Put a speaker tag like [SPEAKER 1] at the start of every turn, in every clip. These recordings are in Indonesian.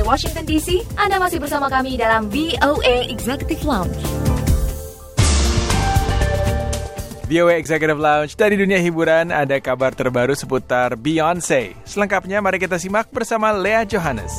[SPEAKER 1] Washington DC, Anda masih bersama kami dalam VOA Executive Lounge.
[SPEAKER 2] VOA Executive Lounge, dari dunia hiburan ada kabar terbaru seputar Beyoncé. Selengkapnya mari kita simak bersama Leah Johannes.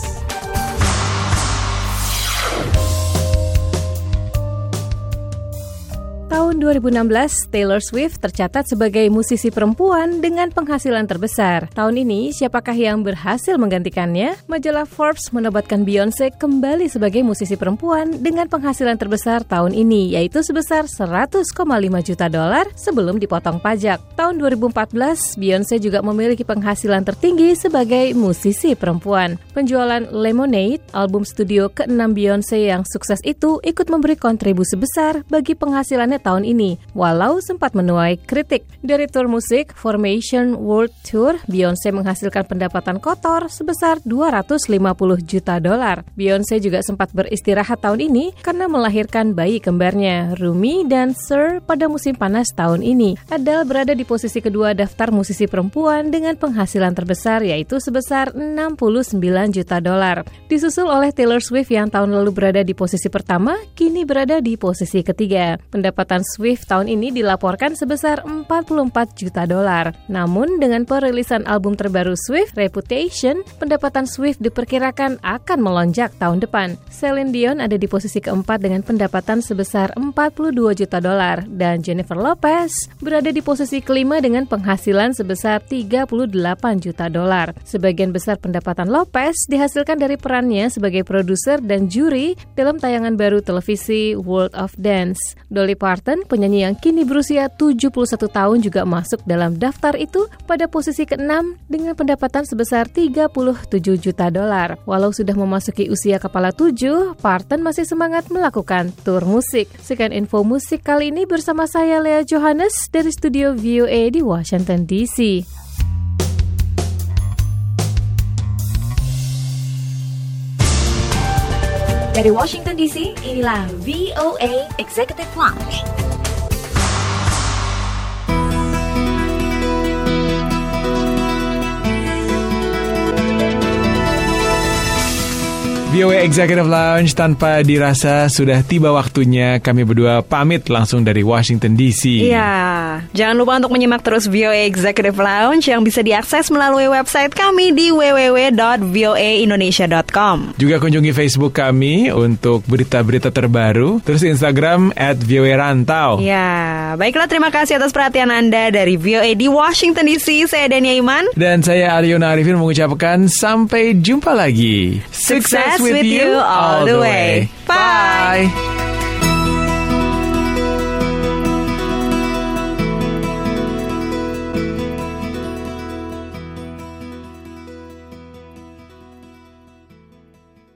[SPEAKER 3] Tahun 2016, Taylor Swift tercatat sebagai musisi perempuan dengan penghasilan terbesar. Tahun ini, siapakah yang berhasil menggantikannya? Majalah Forbes menobatkan Beyoncé kembali sebagai musisi perempuan dengan penghasilan terbesar tahun ini, yaitu sebesar $100,5 juta sebelum dipotong pajak. Tahun 2014, Beyoncé juga memiliki penghasilan tertinggi sebagai musisi perempuan. Penjualan Lemonade, album studio ke-6 Beyoncé yang sukses itu, ikut memberi kontribusi besar bagi penghasilannya tahun ini, walau sempat menuai kritik. Dari tur musik Formation World Tour, Beyoncé menghasilkan pendapatan kotor sebesar $250 juta. Beyoncé juga sempat beristirahat tahun ini karena melahirkan bayi kembarnya, Rumi dan Sir, pada musim panas tahun ini. Adele berada di posisi kedua daftar musisi perempuan dengan penghasilan terbesar, yaitu sebesar $69 juta. Disusul oleh Taylor Swift yang tahun lalu berada di posisi pertama, kini berada di posisi ketiga. Pendapatan Swift tahun ini dilaporkan sebesar $44 juta. Namun dengan perilisan album terbaru Swift, Reputation, pendapatan Swift diperkirakan akan melonjak tahun depan. Celine Dion ada di posisi keempat dengan pendapatan sebesar $42 juta dan Jennifer Lopez berada di posisi kelima dengan penghasilan sebesar $38 juta. Sebagian besar pendapatan Lopez dihasilkan dari perannya sebagai produser dan juri dalam tayangan baru televisi World of Dance. Dolly Parton, penyanyi yang kini berusia 71 tahun, juga masuk dalam daftar itu pada posisi ke-6 dengan pendapatan sebesar $37 juta. Walau sudah memasuki usia kepala 7, Parton masih semangat melakukan tur musik. Sekian info musik kali ini bersama saya Leah Johannes dari studio VOA di Washington DC.
[SPEAKER 1] Dari Washington DC, inilah VOA Executive Lounge.
[SPEAKER 2] VOA Executive Lounge, tanpa dirasa sudah tiba waktunya kami berdua pamit langsung dari Washington DC.
[SPEAKER 4] Iya, jangan lupa untuk menyimak terus VOA Executive Lounge yang bisa diakses melalui website kami di www.voaindonesia.com.
[SPEAKER 2] Juga kunjungi Facebook kami untuk berita-berita terbaru, terus Instagram @voarantau.
[SPEAKER 4] Ya, baiklah, terima kasih atas perhatian Anda. Dari VOA di Washington DC, saya Dania Iman.
[SPEAKER 2] Dan saya Ariona Arifin mengucapkan sampai jumpa lagi.
[SPEAKER 4] Success with you all the way. Bye.